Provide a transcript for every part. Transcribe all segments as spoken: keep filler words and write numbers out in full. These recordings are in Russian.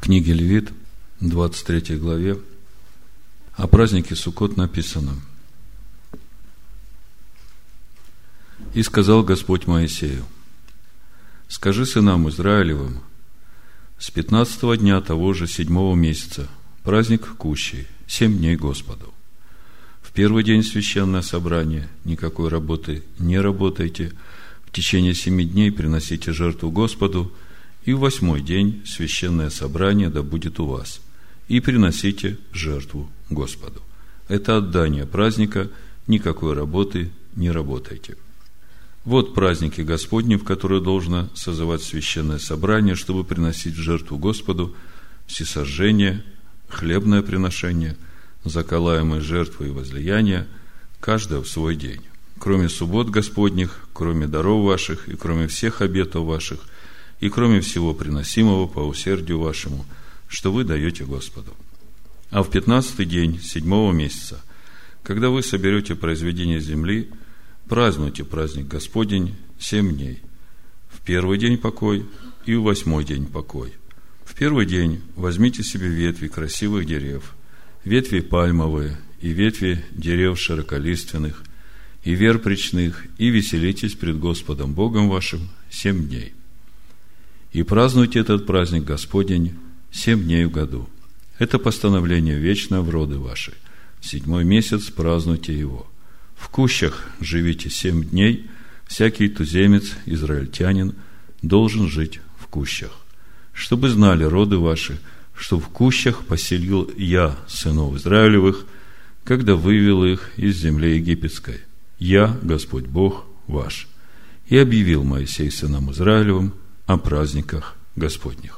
книге Левит, двадцать третьей главе, о празднике Суккот написано: «И сказал Господь Моисею: скажи сынам Израилевым, с пятнадцатого дня того же седьмого месяца праздник Кущей, семь дней Господу. В первый день священное собрание, никакой работы не работайте, в течение семи дней приносите жертву Господу, и в восьмой день священное собрание да будет у вас, и приносите жертву Господу. Это отдание праздника, никакой работы не работайте. Вот праздники Господни, в которые должно созывать священное собрание, чтобы приносить жертву Господу: всесожжение, хлебное приношение, заколаемые жертвы и возлияния, каждое в свой день, кроме суббот Господних, кроме даров ваших и кроме всех обетов ваших, и кроме всего приносимого по усердию вашему, что вы даете Господу. А в пятнадцатый день седьмого месяца, когда вы соберете произведение земли, празднуйте праздник Господень семь дней. В первый день покой и в восьмой день покой. В первый день возьмите себе ветви красивых дерев, ветви пальмовые и ветви дерев широколиственных, и верб речных, и веселитесь пред Господом Богом вашим семь дней. И празднуйте этот праздник Господень семь дней в году. Это постановление вечное в роды ваши. В седьмой месяц празднуйте его. В кущах живите семь дней, всякий туземец, израильтянин, должен жить в кущах. Чтобы знали роды ваши, что в кущах поселил я сынов Израилевых, когда вывел их из земли египетской. Я, Господь Бог ваш. И объявил Моисей сынам Израилевым о праздниках Господних».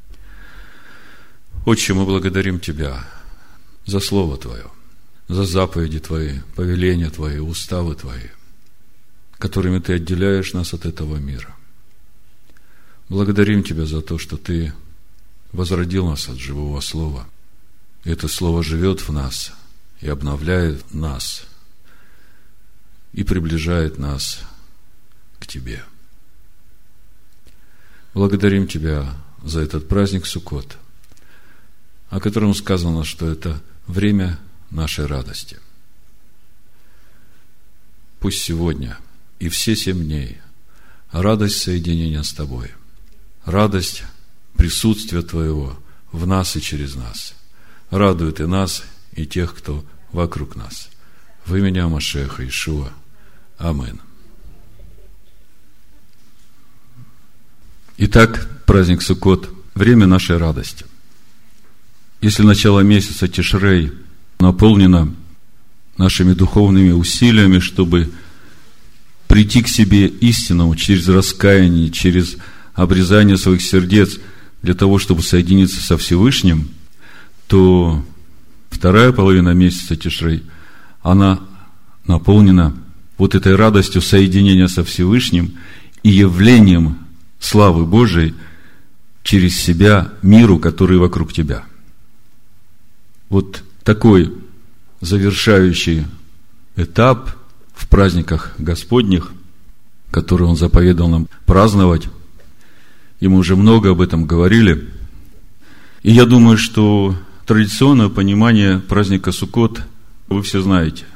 Отче, мы благодарим Тебя за Слово Твое, за заповеди Твои, повеления Твои, уставы Твои, которыми Ты отделяешь нас от этого мира. Благодарим Тебя за то, что Ты возродил нас от живого Слова. И это Слово живет в нас и обновляет нас, и приближает нас к Тебе. Благодарим Тебя за этот праздник Суккот, о котором сказано, что это время нашей радости. Пусть сегодня и все семь дней радость соединения с Тобой, радость присутствия Твоего в нас и через нас радует и нас, и тех, кто вокруг нас. Во имя Машеха Иешуа. Амин. Итак, праздник Суккот – время нашей радости. Если начало месяца Тишрей наполнено нашими духовными усилиями, чтобы прийти к себе истинному через раскаяние, через обрезание своих сердец, для того, чтобы соединиться со Всевышним, то вторая половина месяца Тишрей, она наполнена вот этой радостью соединения со Всевышним и явлением славы Божией через себя миру, который вокруг тебя. Вот такой завершающий этап в праздниках Господних, который Он заповедал нам праздновать, и мы уже много об этом говорили. И я думаю, что традиционное понимание праздника Суккот вы все знаете.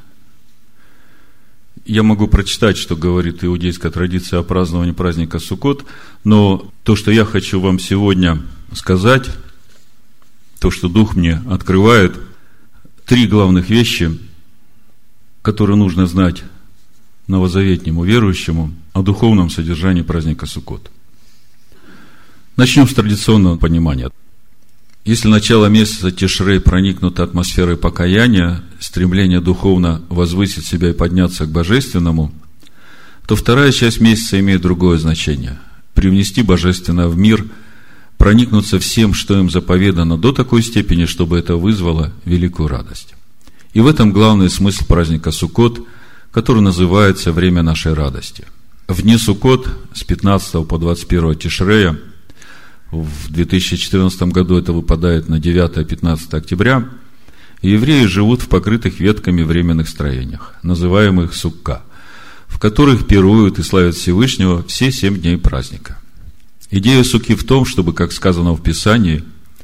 Я могу прочитать, что говорит иудейская традиция о праздновании праздника Суккот, но то, что я хочу вам сегодня сказать, то, что Дух мне открывает, три главных вещи, которые нужно знать новозаветнему верующему о духовном содержании праздника Суккот. Начнем с традиционного понимания. Если начало месяца Тишрей проникнуто атмосферой покаяния, стремления духовно возвысить себя и подняться к божественному, то вторая часть месяца имеет другое значение – привнести божественное в мир, проникнуться всем, что им заповедано, до такой степени, чтобы это вызвало великую радость. И в этом главный смысл праздника Суккот, который называется «Время нашей радости». В дни Суккот с пятнадцатого по двадцать первое Тишрея, в две тысячи четырнадцатом году это выпадает на девятое-пятнадцатое октября, евреи живут в покрытых ветками временных строениях, называемых Сукка, в которых пируют и славят Всевышнего все семь дней праздника. Идея Сукки в том, чтобы, как сказано в Писании,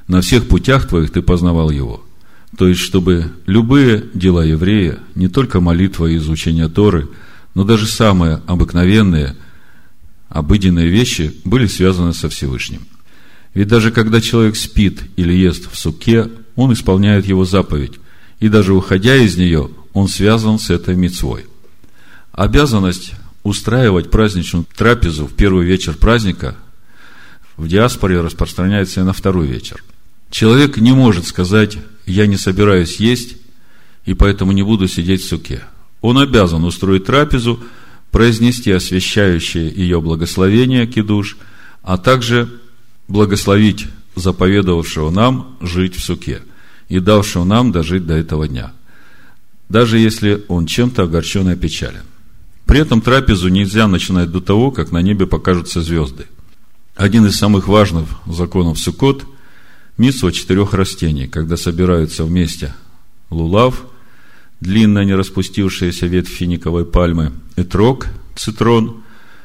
на всех путях твоих ты познавал его. То есть, чтобы любые дела еврея, не только молитва и изучение Торы, но даже самые обыкновенные, обыденные вещи были связаны со Всевышним. Ведь даже когда человек спит или ест в суке, он исполняет его заповедь, и даже уходя из нее, он связан с этой мицвой. Обязанность устраивать праздничную трапезу в первый вечер праздника в диаспоре распространяется и на второй вечер. Человек не может сказать: я не собираюсь есть, и поэтому не буду сидеть в суке. Он обязан устроить трапезу, произнести освящающее ее благословение кидуш, а также благословить заповедовавшего нам жить в суке и давшего нам дожить до этого дня, даже если он чем-то огорчен и опечален. При этом трапезу нельзя начинать до того, как на небе покажутся звезды. Один из самых важных законов Суккот – мицва четырех растений, когда собираются вместе лулав, длинная не распустившаяся ветвь финиковой пальмы, этрог, цитрон,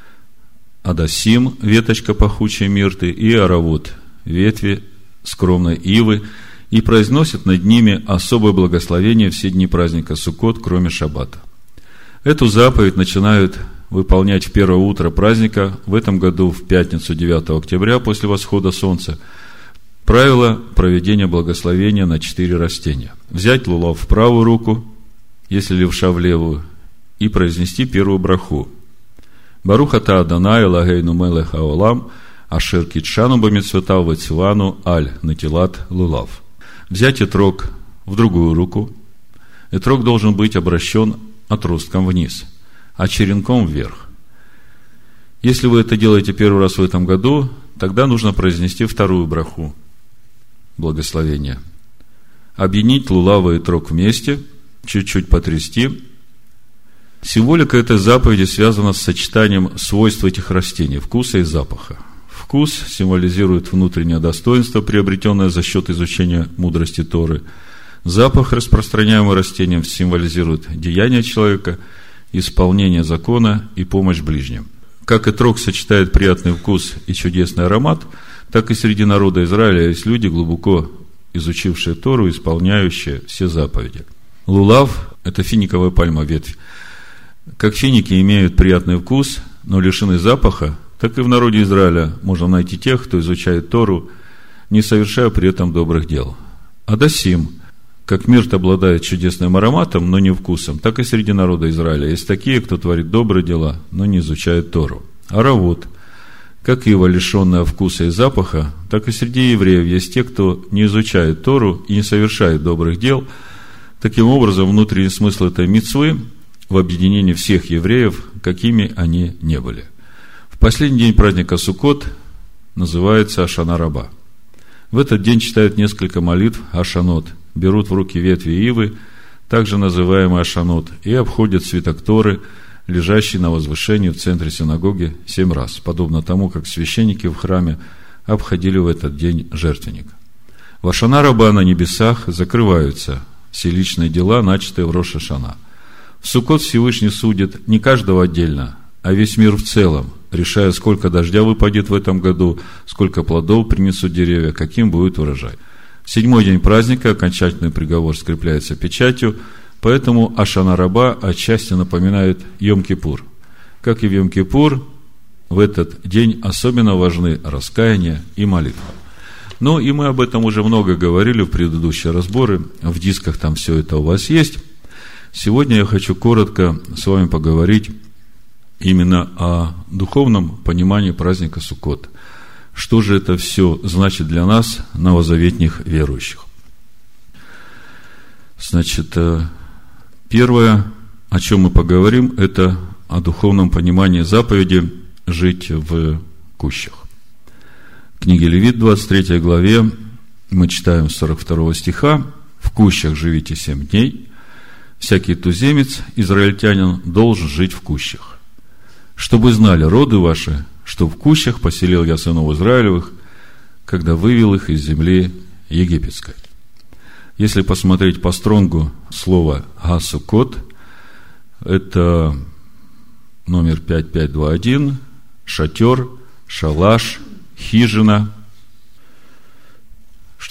адасим, веточка пахучей мирты, и аравот, ветви скромной ивы, и произносят над ними особое благословение все дни праздника Суккот, кроме шаббата. Эту заповедь начинают выполнять в первое утро праздника, в этом году в пятницу девятого октября после восхода солнца. Правило проведения благословения на четыре растения. Взять лулав в правую руку, если левша в левую, и произнести первую браху. Барух ата Адонай Элагейну мелех хаолам, ашер китшану бамицветав вецивану аль натилат лулав. Взять этрог в другую руку. Этрог должен быть обращен отростком вниз, а черенком вверх. Если вы это делаете первый раз в этом году, тогда нужно произнести вторую браху благословения. Объединить лулав и этрог вместе, чуть-чуть потрясти. Символика этой заповеди связана с сочетанием свойств этих растений, вкуса и запаха. Вкус символизирует внутреннее достоинство, приобретенное за счет изучения мудрости Торы. Запах, распространяемый растением, символизирует деяние человека, исполнение закона и помощь ближним. Как этрог сочетает приятный вкус и чудесный аромат, так и среди народа Израиля есть люди, глубоко изучившие Тору, исполняющие все заповеди. Лулав – это финиковая пальма, ветвь. Как финики имеют приятный вкус, но лишены запаха, так и в народе Израиля можно найти тех, кто изучает Тору, не совершая при этом добрых дел. Адасим, как мирт обладает чудесным ароматом, но не вкусом, так и среди народа Израиля есть такие, кто творит добрые дела, но не изучает Тору. Аравот, как ива, лишенная вкуса и запаха, так и среди евреев есть те, кто не изучает Тору и не совершает добрых дел. Таким образом, внутренний смысл этой мицвы в объединении всех евреев, какими они не были. В последний день праздника Суккот называется Ашана Раба. В этот день читают несколько молитв Ашанот, берут в руки ветви ивы, также называемые Ашанот, и обходят свиток Торы, лежащий на возвышении в центре синагоги, семь раз, подобно тому, как священники в храме обходили в этот день жертвенник. В Ашана Раба на небесах закрываются все личные дела, начатые в Рош ха-Шана. В Суккот Всевышний судит не каждого отдельно, а весь мир в целом, решая, сколько дождя выпадет в этом году, сколько плодов принесут деревья, каким будет урожай. В седьмой день праздника окончательный приговор скрепляется печатью, поэтому Ашана Раба отчасти напоминает Йом-Кипур. Как и в Йом-Кипур, в этот день особенно важны раскаяние и молитва. Ну, и мы об этом уже много говорили в предыдущие разборы, в дисках там все это у вас есть. Сегодня я хочу коротко с вами поговорить именно о духовном понимании праздника Суккот. Что же это все значит для нас, новозаветних верующих? Значит, первое, о чем мы поговорим, это о духовном понимании заповеди жить в кущах. В книге Левит, двадцать третьей главе, мы читаем с сорок второго стиха: «В кущах живите семь дней, всякий туземец, израильтянин, должен жить в кущах. Чтобы знали роды ваши, что в кущах поселил я сынов Израилевых, когда вывел их из земли египетской». Если посмотреть по стронгу слово «га-суккот», это номер пять тысяч пятьсот двадцать один, шатер, шалаш, хижина.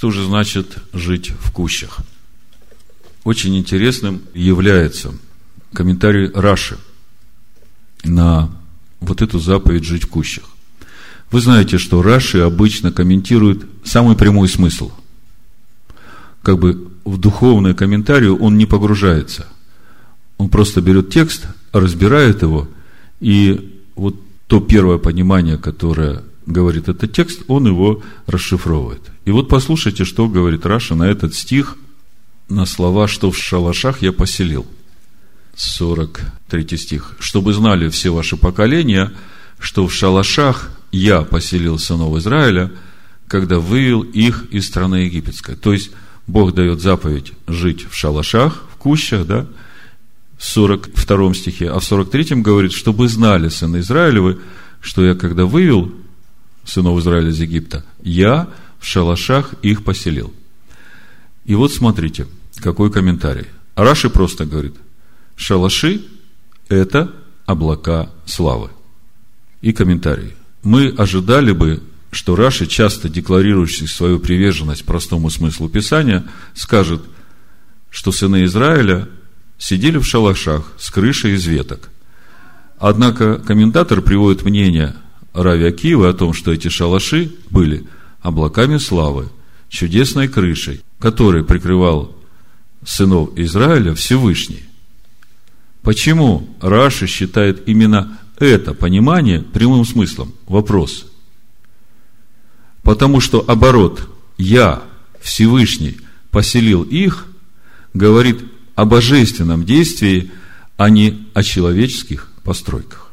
Что же значит жить в кущах? Очень интересным является комментарий Раши на вот эту заповедь жить в кущах. Вы знаете, что Раши обычно комментирует самый прямой смысл. Как бы в духовный комментарий он не погружается. Он просто берет текст, разбирает его, и вот то первое понимание, которое говорит этот текст, он его расшифровывает. И вот послушайте, что говорит Раши на этот стих, на слова, что в шалашах я поселил. сорок третий стих. Чтобы знали все ваши поколения, что в шалашах я поселил сынов Израиля, когда вывел их из страны египетской. То есть, Бог дает заповедь жить в шалашах, в кущах, да, в сорок втором стихе, а в сорок третьем говорит, чтобы знали сыны Израилевы, что я, когда вывел сынов Израиля из Египта, я в шалашах их поселил. И вот смотрите, какой комментарий. Раши просто говорит, шалаши – это облака славы. И комментарий. Мы ожидали бы, что Раши, часто декларирующий свою приверженность простому смыслу Писания, скажет, что сыны Израиля сидели в шалашах с крышей из веток. Однако комментатор приводит мнение Рави Акивы о том, что эти шалаши были облаками славы, чудесной крышей, которой прикрывал сынов Израиля Всевышний. Почему Раши считает именно это понимание прямым смыслом? Вопрос. Потому что оборот «я, Всевышний, поселил их» говорит о божественном действии, а не о человеческих постройках.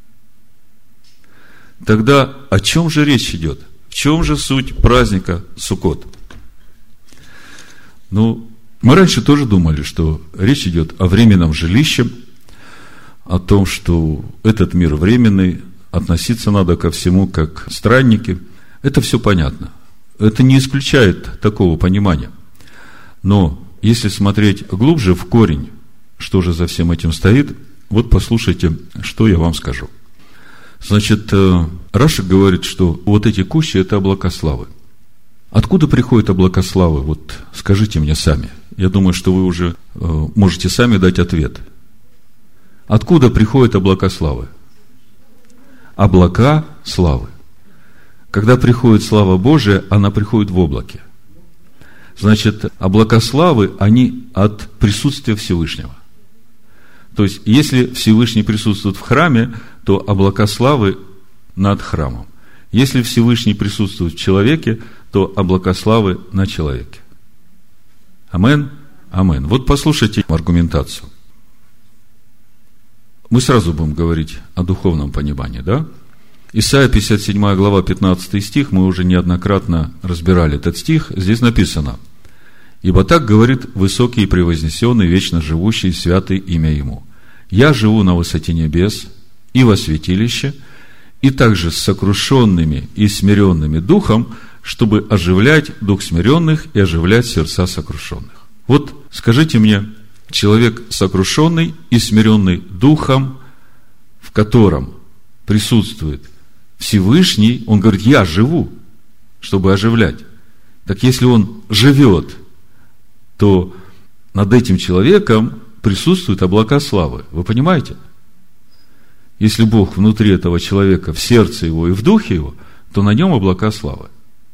Тогда о чем же речь идет? В чем же суть праздника Суккот? Ну, мы раньше тоже думали, что речь идет о временном жилище, о том, что этот мир временный, относиться надо ко всему как странники. Это все понятно. Это не исключает такого понимания. Но если смотреть глубже в корень, что же за всем этим стоит, вот послушайте, что я вам скажу. Значит, Раши говорит, что вот эти кущи – это облака славы. Откуда приходят облака славы? Вот скажите мне сами. Я думаю, что вы уже можете сами дать ответ. Откуда приходят облака славы? Облака славы. Когда приходит слава Божия, она приходит в облаке. Значит, облака славы, они от присутствия Всевышнего. То есть, если Всевышний присутствует в храме, то облака славы над храмом. Если Всевышний присутствует в человеке, то облака славы на человеке. Амен? Амен. Вот послушайте аргументацию. Мы сразу будем говорить о духовном понимании, да? Исайя пятьдесят седьмая глава, пятнадцатый стих, мы уже неоднократно разбирали этот стих. Здесь написано: «Ибо так говорит высокий и превознесенный, вечно живущий, святый имя Ему. Я живу на высоте небес и во святилище, и также с сокрушенными и смиренными духом, чтобы оживлять дух смиренных и оживлять сердца сокрушенных». Вот скажите мне, человек сокрушенный и смиренный духом, в котором присутствует Всевышний, он говорит: я живу, чтобы оживлять. Так если он живет, то над этим человеком присутствуют облака славы. Вы понимаете? Если Бог внутри этого человека, в сердце его и в духе его, то на нем облака славы.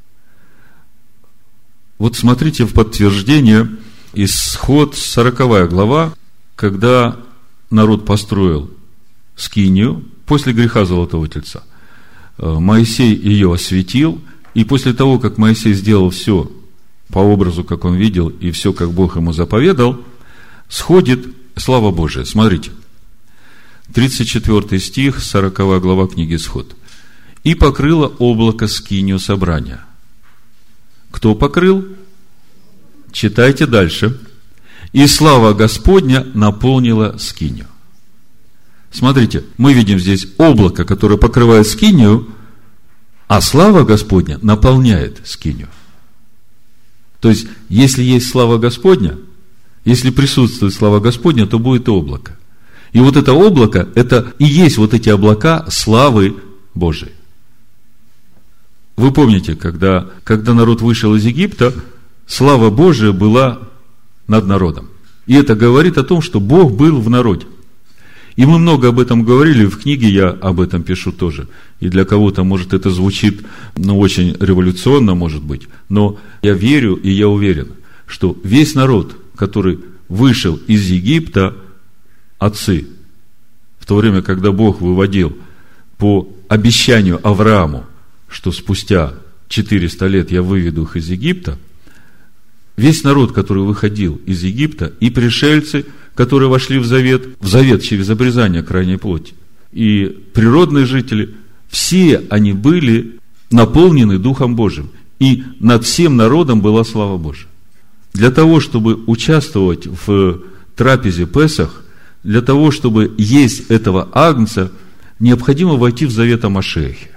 Вот смотрите в подтверждение Исход, сороковая глава, когда народ построил скинию после греха Золотого Тельца. Моисей ее осветил, и после того, как Моисей сделал все по образу, как он видел, и все, как Бог ему заповедал, сходит слава Божия. Смотрите, тридцать четвёртый стих, сороковая глава книги Исход. «И покрыло облако скинию собрания». Кто покрыл? Читайте дальше. «И слава Господня наполнила скинию». Смотрите, мы видим здесь облако, которое покрывает скинию, а слава Господня наполняет скинию. То есть, если есть слава Господня, если присутствует слава Господня, то будет облако. И вот это облако, это и есть вот эти облака славы Божией. Вы помните, когда, когда народ вышел из Египта, слава Божия была над народом. И это говорит о том, что Бог был в народе. И мы много об этом говорили, в книге я об этом пишу тоже. И для кого-то, может, это звучит, ну, очень революционно, может быть. Но я верю и я уверен, что весь народ, который вышел из Египта, отцы, в то время, когда Бог выводил по обещанию Аврааму, что спустя четыреста лет я выведу их из Египта, весь народ, который выходил из Египта, и пришельцы, которые вошли в завет, в завет через обрезание крайней плоти, и природные жители, все они были наполнены Духом Божиим. И над всем народом была слава Божия. Для того, чтобы участвовать в трапезе Песах, для того, чтобы есть этого агнца, необходимо войти в завет о Машиахе.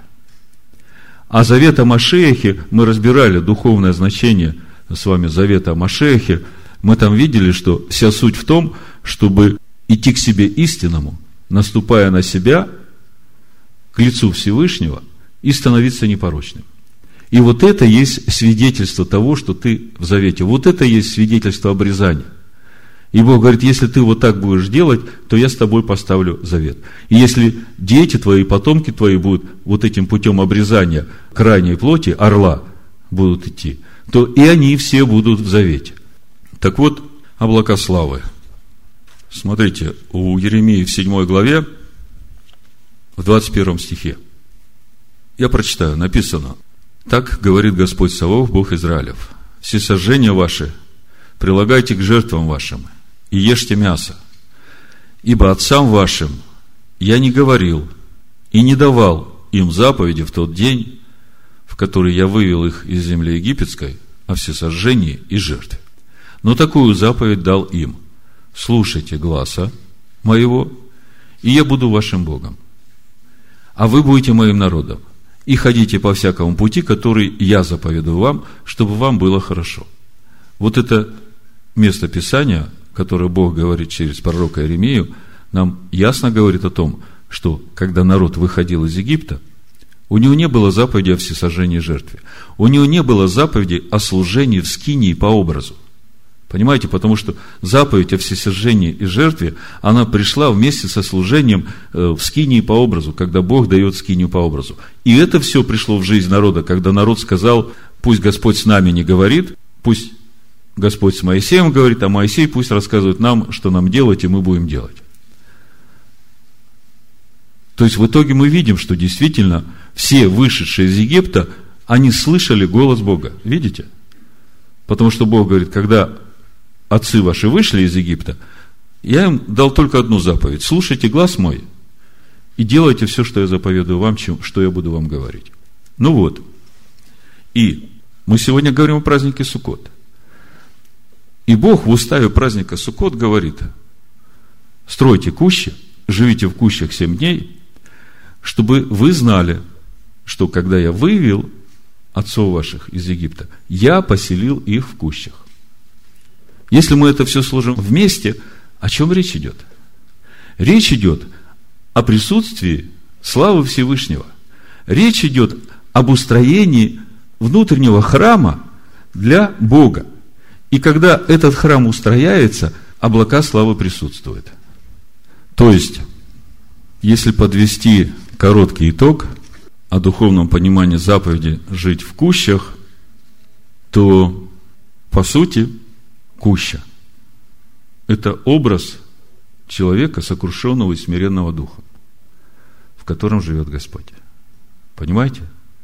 А завет о Машиахе, мы разбирали духовное значение с вами завета о Машиахе, мы там видели, что вся суть в том, чтобы идти к себе истинному, наступая на себя, к лицу Всевышнего, и становиться непорочным. И вот это есть свидетельство того, что ты в завете. Вот это есть свидетельство обрезания. И Бог говорит, если ты вот так будешь делать, то я с тобой поставлю завет. И если дети твои, потомки твои будут вот этим путем обрезания крайней плоти, орла, будут идти, то и они все будут в завете. Так вот, облака славы. Смотрите, у Иеремии в седьмой главе, в двадцать первом стихе. Я прочитаю, написано: «Так говорит Господь Саваоф, Бог Израилев: всесожжения ваши прилагайте к жертвам вашим, и ешьте мясо, ибо отцам вашим я не говорил и не давал им заповеди в тот день, в который я вывел их из земли египетской, о всесожжении и жертве. Но такую заповедь дал им: слушайте гласа моего, и я буду вашим Богом, а вы будете моим народом, и ходите по всякому пути, который я заповедую вам, чтобы вам было хорошо». Вот это место Писания, которое Бог говорит через пророка Иеремию, нам ясно говорит о том, что когда народ выходил из Египта, у него не было заповеди о всесожжении и жертве. У него не было заповеди о служении в скинии по образу. Понимаете, потому что заповедь о всесожжении и жертве, она пришла вместе со служением в скинии по образу, когда Бог дает скинию по образу. И это все пришло в жизнь народа, когда народ сказал: пусть Господь с нами не говорит, пусть Господь с Моисеем говорит, а Моисей пусть рассказывает нам, что нам делать, и мы будем делать. То есть в итоге мы видим, что действительно все вышедшие из Египта, они слышали голос Бога. Видите? Потому что Бог говорит, когда отцы ваши вышли из Египта, я им дал только одну заповедь: слушайте глас мой и делайте все, что я заповедую вам, что я буду вам говорить. Ну вот. И мы сегодня говорим о празднике Суккот. И Бог в уставе праздника Суккот говорит: стройте кущи, живите в кущах семь дней, чтобы вы знали, что когда я вывел отцов ваших из Египта, я поселил их в кущах. Если мы это все сложим вместе, о чем речь идет? Речь идет о присутствии славы Всевышнего. Речь идет об устроении внутреннего храма для Бога. И когда этот храм устрояется, облака славы присутствуют. То есть, если подвести короткий итог о духовном понимании заповеди жить в кущах, то, по сути, куща – это образ человека, сокрушенного и смиренного духом, в котором живет Господь. Понимаете?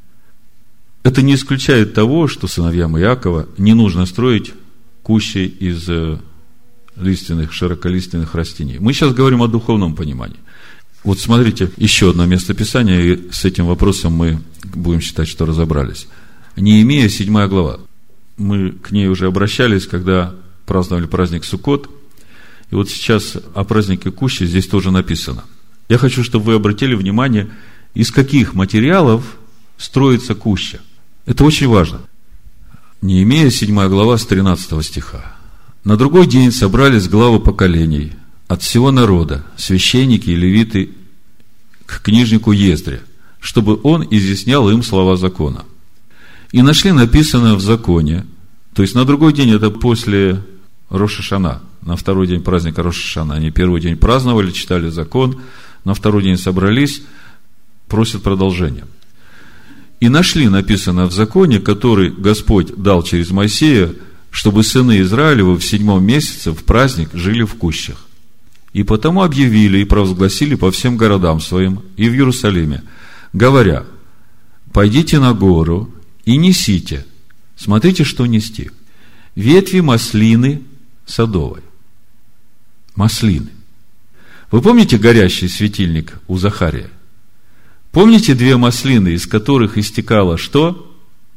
Это не исключает того, что сыновьям Иакова не нужно строить кущи из лиственных, широколиственных растений. Мы сейчас говорим о духовном понимании. Вот смотрите, еще одно место Писания, и с этим вопросом мы будем считать, что разобрались. Неемия, седьмая глава. Мы к ней уже обращались, когда праздновали праздник Суккот. И вот сейчас о празднике Кущи здесь тоже написано. Я хочу, чтобы вы обратили внимание, из каких материалов строится Куща. Это очень важно. Неемия, седьмая глава, с тринадцатого стиха. «На другой день собрались главы поколений от всего народа, священники и левиты, к книжнику Ездре, чтобы он изъяснял им слова закона. И нашли написанное в законе, То есть на другой день, это после Рош ха-Шана, на второй день праздника Рош ха-Шана. Они первый день праздновали, читали закон, на второй день собрались, просят продолжения. И нашли, написано в законе, который Господь дал через Моисея, чтобы сыны Израилевы в седьмом месяце в праздник жили в кущах. И потому объявили и провозгласили по всем городам своим и в Иерусалиме, говоря: пойдите на гору и несите, смотрите, что нести, ветви маслины садовой. Маслины. Вы помните горящий светильник у Захария? Помните две маслины, из которых истекало что?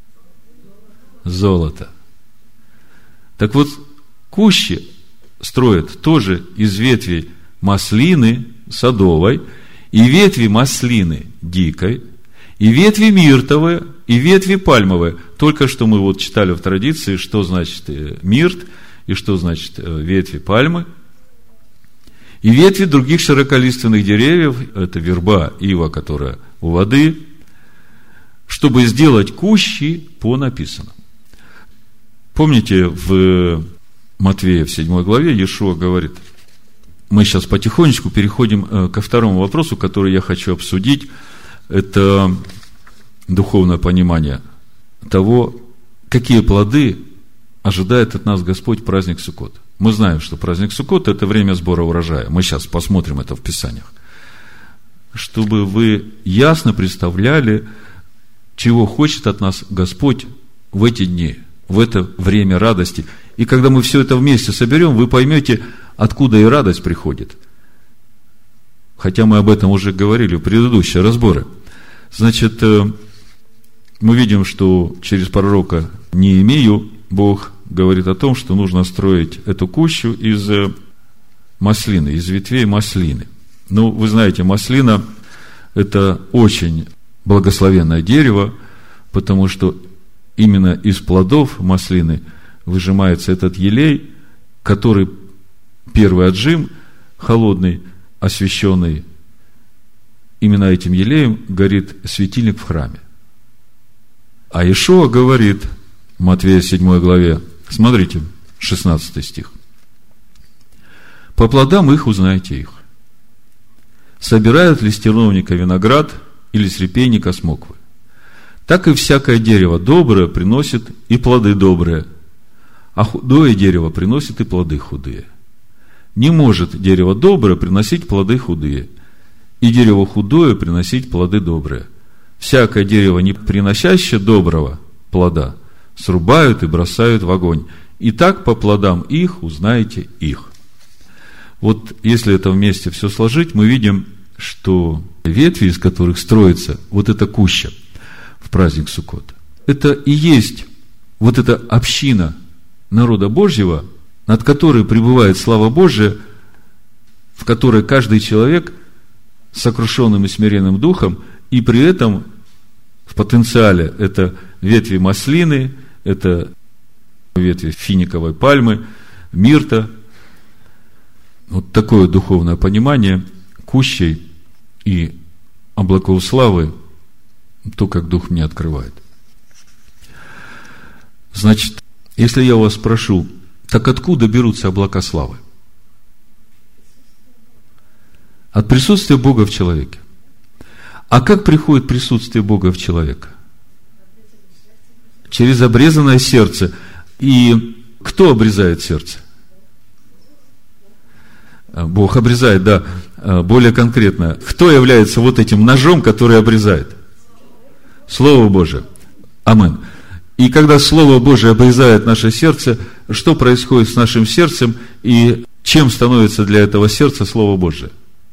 Золото. Так вот, кущи строят тоже из ветвей маслины садовой, и ветви маслины дикой, и ветви миртовые, и ветви пальмовые. Только что мы вот читали в традиции, что значит мирт, и что значит ветви пальмы. И ветви других широколиственных деревьев, это верба, ива, которая у воды, чтобы сделать кущи по написанному. Помните, в Матвея в седьмой главе Иешуа говорит, мы сейчас потихонечку переходим ко второму вопросу, который я хочу обсудить, это духовное понимание того, какие плоды ожидает от нас Господь в праздник Суккот. Мы знаем, что праздник Суккот – это время сбора урожая. Мы сейчас посмотрим это в Писаниях. Чтобы вы ясно представляли, чего хочет от нас Господь в эти дни, в это время радости. И когда мы все это вместе соберем, вы поймете, откуда и радость приходит. Хотя мы об этом уже говорили в предыдущие разборы. Значит, мы видим, что через пророка Неемию Бог говорит о том, что нужно строить эту кущу из маслины, из ветвей маслины. Ну, вы знаете, маслина – это очень благословенное дерево, потому что именно из плодов маслины выжимается этот елей, который первый отжим, холодный, освященный, именно этим елеем горит светильник в храме. А Иешуа говорит в Матвея седьмой главе, смотрите, шестнадцатый стих. По плодам их узнаете их. Собирают ли с терновника виноград или с репейника смоквы? Так и всякое дерево доброе приносит и плоды добрые, а худое дерево приносит и плоды худые. Не может дерево доброе приносить плоды худые, и дерево худое приносить плоды добрые. Всякое дерево, не приносящее доброго плода, срубают и бросают в огонь. И так по плодам их узнаете их. Вот если это вместе все сложить, мы видим, что ветви, из которых строится вот эта куща в праздник Суккот, это и есть вот эта община народа Божьего, над которой пребывает слава Божия, в которой каждый человек с сокрушенным и смиренным духом, и при этом в потенциале это ветви маслины, это ветви финиковой пальмы, мирта. Вот такое духовное понимание кущей и облаков славы, то, как Дух мне открывает. Значит, если я вас спрошу, так откуда берутся облака славы? От присутствия Бога в человеке. А как приходит присутствие Бога в человека? Через обрезанное сердце. И кто обрезает сердце? Бог обрезает, да. Более конкретно, кто является вот этим ножом, который обрезает? Слово Божие. Амин. И когда Слово Божие обрезает наше сердце, что происходит с нашим сердцем и чем становится для этого сердца Слово Божие?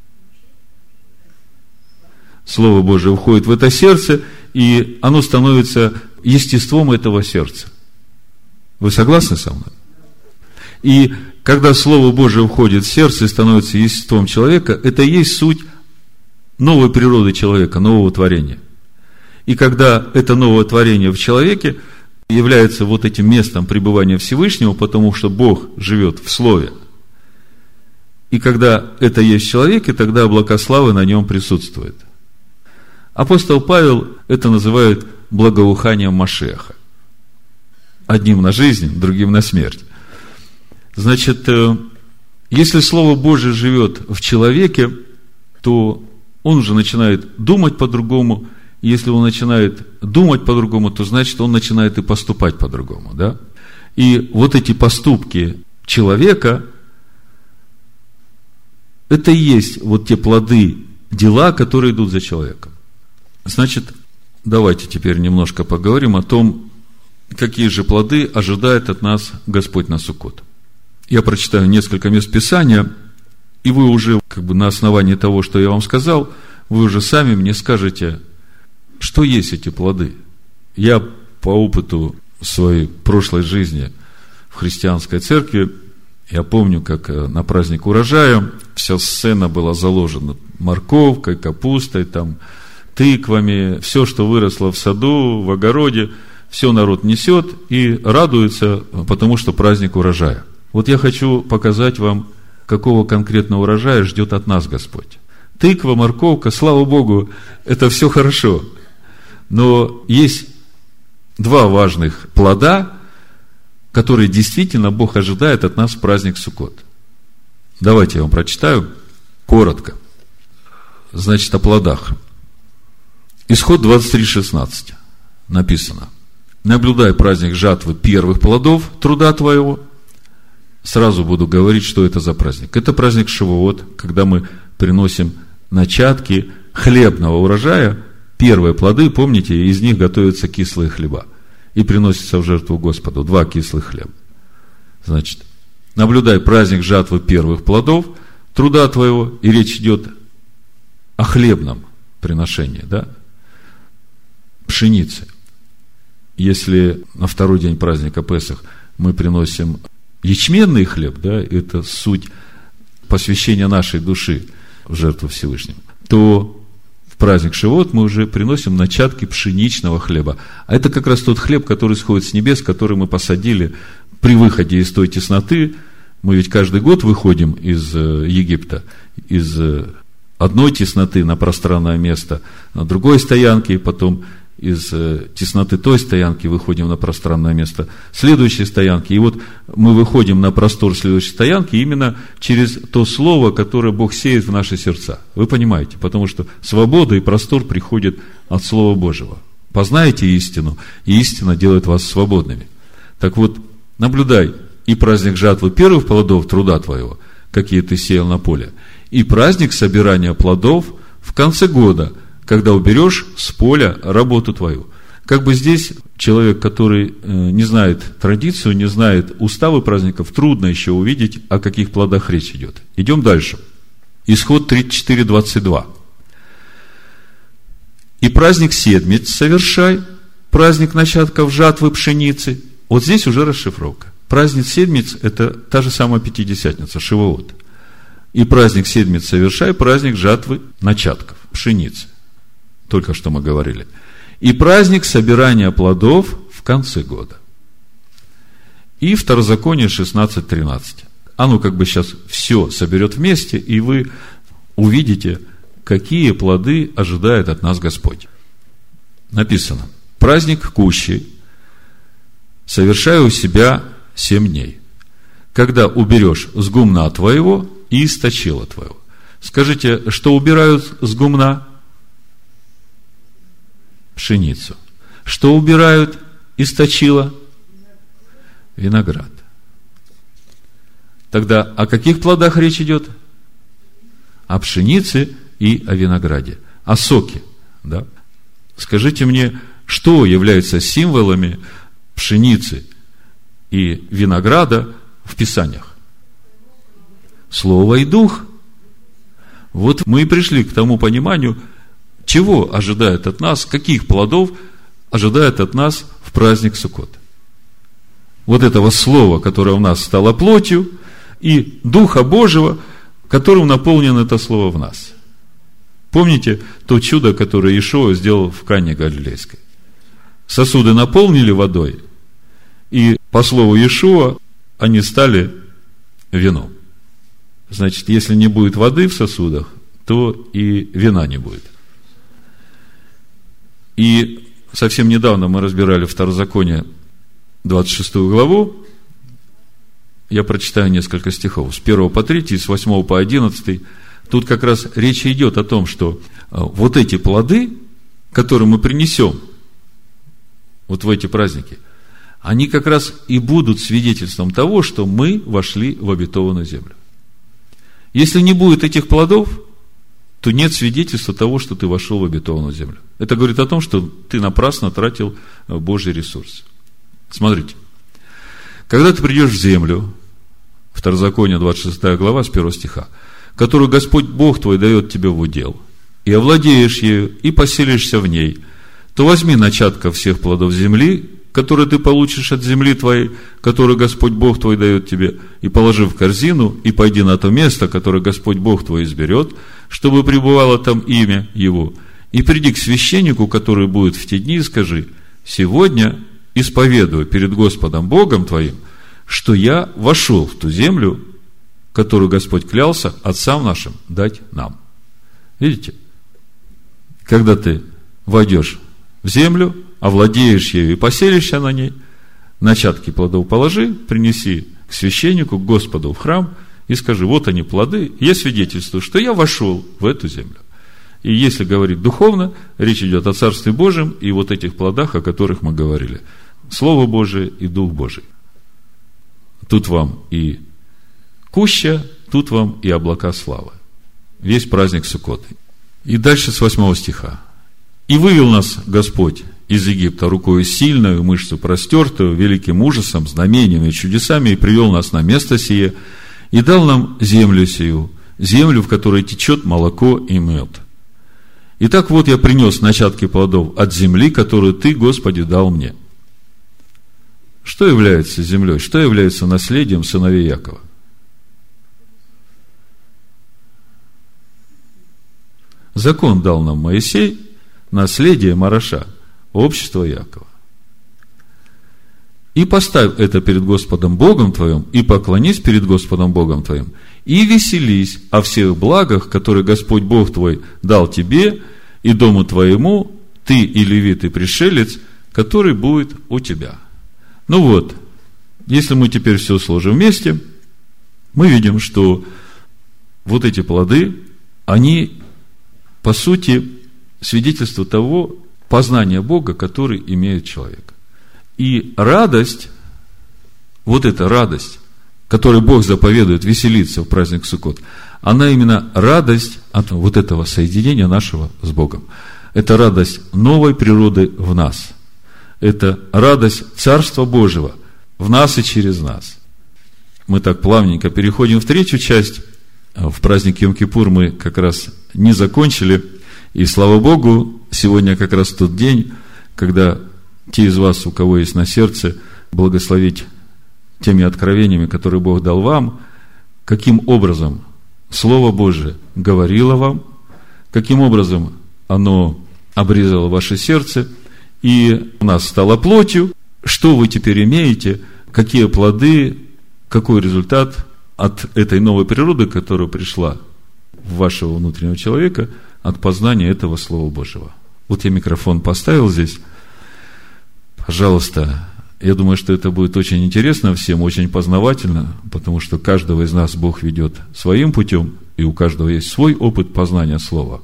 Слово Божие входит в это сердце, и оно становится естеством этого сердца. Вы согласны со мной? И когда Слово Божие входит в сердце и становится естеством человека, это и есть суть новой природы человека, нового творения. И когда это новое творение в человеке является вот этим местом пребывания Всевышнего, потому что Бог живет в Слове, и когда это есть в человеке, тогда облака славы на нем присутствуют. Апостол Павел это называет благоуханием Машиаха. Одним на жизнь, другим на смерть. Значит, если Слово Божие живет в человеке, то он уже начинает думать по-другому. Если он начинает думать по-другому, то значит, он начинает и поступать по-другому. Да? И вот эти поступки человека, это и есть вот те плоды, дела, которые идут за человеком. Значит, давайте теперь немножко поговорим о том, какие же плоды ожидает от нас Господь на Суккот. Я прочитаю несколько мест Писания, и вы уже, как бы на основании того, что я вам сказал, вы уже сами мне скажете, что есть эти плоды. Я по опыту своей прошлой жизни в христианской церкви, я помню, как на праздник урожая вся сцена была заложена морковкой, капустой, там, тыквами, все, что выросло в саду, в огороде, все народ несет и радуется, потому что праздник урожая. Вот я хочу показать вам, какого конкретного урожая ждет от нас Господь. Тыква, морковка, слава Богу, это все хорошо. Но есть два важных плода, которые действительно Бог ожидает от нас в праздник Суккот. Давайте я вам прочитаю коротко. Значит, о плодах. Исход двадцать три шестнадцать. Написано: наблюдай праздник жатвы первых плодов труда твоего. Сразу буду говорить, что это за праздник. Это праздник Шавуот, когда мы приносим начатки хлебного урожая, первые плоды, помните, из них готовятся кислые хлеба. И приносится в жертву Господу два кислых хлеба. Значит, наблюдай праздник жатвы первых плодов труда твоего, и речь идет о хлебном приношении, да? Пшеницы. Если на второй день праздника Песах мы приносим ячменный хлеб, да, это суть посвящения нашей души в жертву Всевышнему, то в праздник Шавуот мы уже приносим начатки пшеничного хлеба. А это как раз тот хлеб, который сходит с небес, который мы посадили при выходе из той тесноты. Мы ведь каждый год выходим из Египта, из одной тесноты на пространное место, на другой стоянке, и потом из тесноты той стоянки выходим на пространное место следующей стоянки. И вот мы выходим на простор следующей стоянки именно через то слово, которое Бог сеет в наши сердца. Вы понимаете? Потому что свобода и простор приходят от Слова Божьего. Познаете истину, и истина делает вас свободными. Так вот, наблюдай и праздник жатвы первых плодов труда твоего, какие ты сеял на поле, и праздник собирания плодов в конце года, когда уберешь с поля работу твою. Как бы здесь человек, который не знает традицию, не знает уставы праздников, трудно еще увидеть, о каких плодах речь идет. Идем дальше. Исход тридцать четыре двадцать два. И праздник седмиц совершай, праздник начатков жатвы пшеницы. Вот здесь уже расшифровка. Праздник седмиц – это та же самая Пятидесятница, Шавуот. И праздник седмиц совершай, праздник жатвы начатков пшеницы. Только что мы говорили. И праздник собирания плодов в конце года. И Второзаконие шестнадцать тринадцать. Оно как бы сейчас все соберет вместе, и вы увидите, какие плоды ожидает от нас Господь. Написано: праздник кущи совершаю у себя семь дней, когда уберешь с гумна твоего и из точила твоего. Скажите, что убирают с гумна? Пшеницу. Что убирают из точила? Виноград. Тогда о каких плодах речь идет? О пшенице и о винограде. О соке. Да? Скажите мне, что является символами пшеницы и винограда в Писаниях? Слово и дух. Вот мы и пришли к тому пониманию, чего ожидает от нас, каких плодов ожидает от нас в праздник Суккот. Вот этого слова, которое у нас стало плотью, и Духа Божьего, которым наполнено это слово в нас. Помните то чудо, которое Иешуа сделал в Кане Галилейской? Сосуды наполнили водой, и по слову Иешуа они стали вином. Значит, если не будет воды в сосудах, то и вина не будет. И совсем недавно мы разбирали Второзаконие двадцать шестую главу, я прочитаю несколько стихов, с первого по третий, с восьмого по одиннадцатый. Тут как раз речь идет о том, что вот эти плоды, которые мы принесем вот в эти праздники, они как раз и будут свидетельством того, что мы вошли в обетованную землю. Если не будет этих плодов, то нет свидетельства того, что ты вошел в обетованную землю. Это говорит о том, что ты напрасно тратил Божий ресурс. Смотрите, когда ты придешь в землю, Второзаконие, двадцать шестая глава, с первого стиха, которую Господь Бог твой дает тебе в удел, и овладеешь ею, и поселишься в ней, то возьми начатка всех плодов земли, которые ты получишь от земли твоей, которую Господь Бог твой дает тебе, и положи в корзину, и пойди на то место, которое Господь Бог твой изберет, чтобы пребывало там имя Его, и приди к священнику, который будет в те дни, и скажи: сегодня исповедую перед Господом Богом твоим, что я вошел в ту землю, которую Господь клялся отцам нашим дать нам. Видите? Когда ты войдешь в землю, овладеешь ею и поселишься на ней, начатки плодов положи, принеси к священнику, к Господу в храм и скажи: вот они плоды, я свидетельствую, что я вошел в эту землю. И если говорить духовно, речь идет о Царстве Божьем и вот этих плодах, о которых мы говорили. Слово Божие и Дух Божий. Тут вам и куща, тут вам и облака славы. Весь праздник Суккот. И дальше с восьмого стиха. «И вывел нас Господь из Египта рукою сильную, мышцу простертую, великим ужасом, знамениями и чудесами, и привел нас на место сие, и дал нам землю сию, землю, в которой течет молоко и мед. Итак, вот я принес начатки плодов от земли, которую Ты, Господи, дал мне». Что является землей? Что является наследием сыновей Якова? Закон дал нам Моисей, наследие Мараша, общество Якова. «И поставь это перед Господом Богом твоим, и поклонись перед Господом Богом твоим, и веселись о всех благах, которые Господь Бог твой дал тебе и дому твоему, ты и левит, и пришелец, который будет у тебя». Ну вот, если мы теперь все сложим вместе, мы видим, что вот эти плоды, они, по сути, свидетельство того познания Бога, который имеет человек. И радость, вот эта радость, которой Бог заповедует веселиться в праздник Суккот, она именно радость от вот этого соединения нашего с Богом. Это радость новой природы в нас. Это радость Царства Божьего в нас и через нас. Мы так плавненько переходим в третью часть. В праздник Йом-Кипур мы как раз не закончили. И слава Богу, сегодня как раз тот день, когда те из вас, у кого есть на сердце, благословить теми откровениями, которые Бог дал вам, каким образом Слово Божие говорило вам, каким образом оно обрезало ваше сердце, и у нас стало плотью. Что вы теперь имеете, какие плоды, какой результат от этой новой природы, которая пришла в вашего внутреннего человека, от познания этого Слова Божьего. Вот я микрофон поставил здесь. Пожалуйста, я думаю, что это будет очень интересно всем, очень познавательно, потому что каждого из нас Бог ведет своим путем, и у каждого есть свой опыт познания Слова.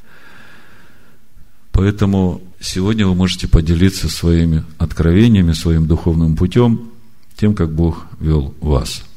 Поэтому сегодня вы можете поделиться своими откровениями, своим духовным путем, тем, как Бог вел вас.